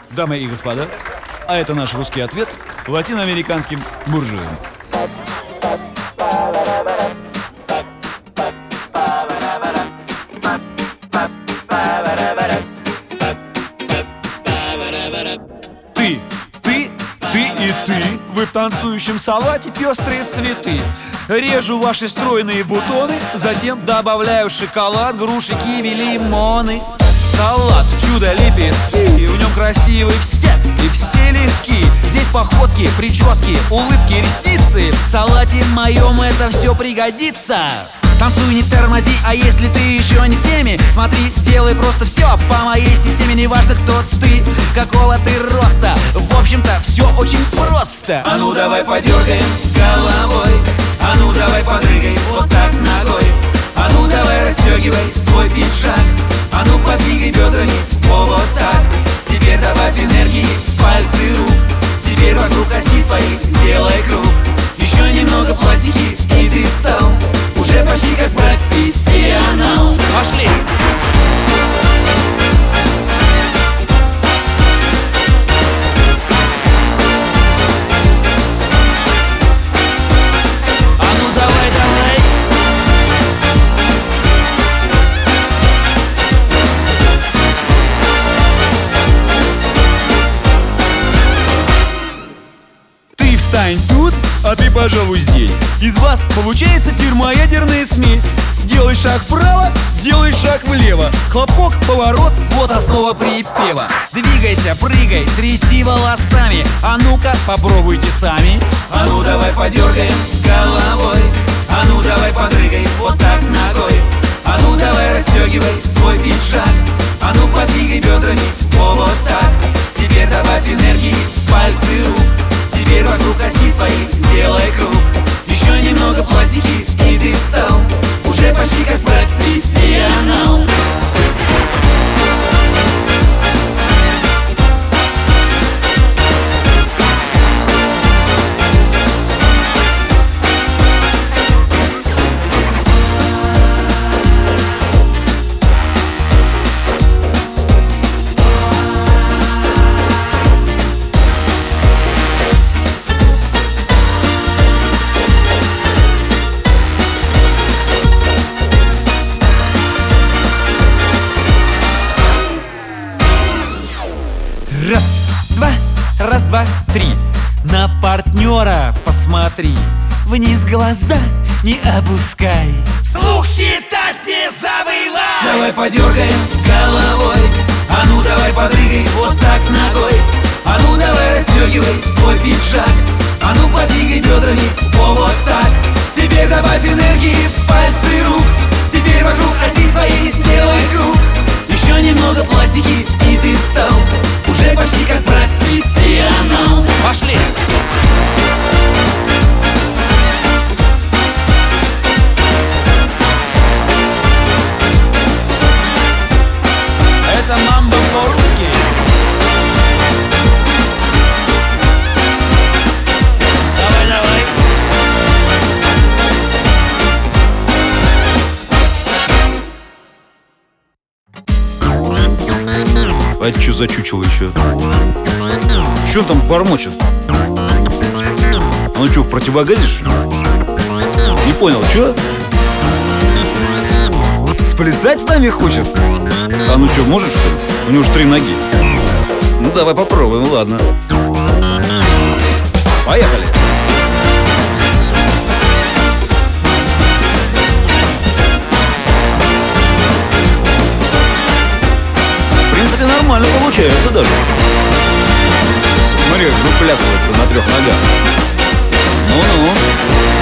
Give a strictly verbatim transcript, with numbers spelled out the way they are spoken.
Дамы и господа, а это наш русский ответ латиноамериканским буржуям. Ты, ты, ты и ты, вы в танцующем салате пестрые цветы. Режу ваши стройные бутоны, затем добавляю шоколад, груши, киви, лимоны. Салат, чудо, лепестки, в нем красивый все, и все легки. Здесь походки, прически, улыбки, ресницы. В салате моем это все пригодится. Танцуй, не тормози, а если ты еще не в теме, смотри, делай просто все по моей системе. Неважно, кто ты, какого ты роста, в общем-то, все очень просто. А ну давай подергаем головой, а ну давай подрыгай вот так ногой, а ну давай расстегивай свой пиджак, а ну подвигай бедрами, о, вот так. Теперь добавь энергии, пальцы рук, теперь вокруг оси своей сделай круг. Еще немного пластики, и ты стал уже почти как профессионал. Пошли! А ну давай, давай! Ты встань тут, а ты, пожалуй, здесь. Из вас получается термоядерная смесь. Делай шаг вправо, делай шаг влево. Хлопок, поворот, вот основа припева. Двигайся, прыгай, тряси волосами. А ну-ка, попробуйте сами. А ну давай подергаем головой, а ну давай подрыгай вот так ногой, а ну давай расстегивай свой пиджак, а ну подвигай бедрами, о, вот так. Теперь добавь энергии, пальцы рук, теперь вокруг оси своей сделай круг. Еще немного пластики, и ты стал уже почти как профессионал. Раз, два, раз, два, три. На партнера посмотри, вниз глаза не опускай, вслух считать не забывай. Давай подергаем головой, а ну давай подрыгай вот так ногой, а ну давай расстегивай свой пиджак, а ну подвигай бедрами, о, вот так. Теперь добавь энергии, пальцы рук, теперь вокруг оси своей сделай круг. Еще немного пластики, и ты стал уже почти как профессионал. Пошли! Это мамба по-русски. Давай, давай. А это что за чучело еще? Че он там бормочет? Он что, в противогазе, что ли? Не понял, че? Сплясать с нами хочет? А ну что, может, что ли? У него же три ноги. Ну давай попробуем, ладно. Поехали! В принципе, нормально получается даже. Смотри, как выплясывает на трех ногах. Ну-ну.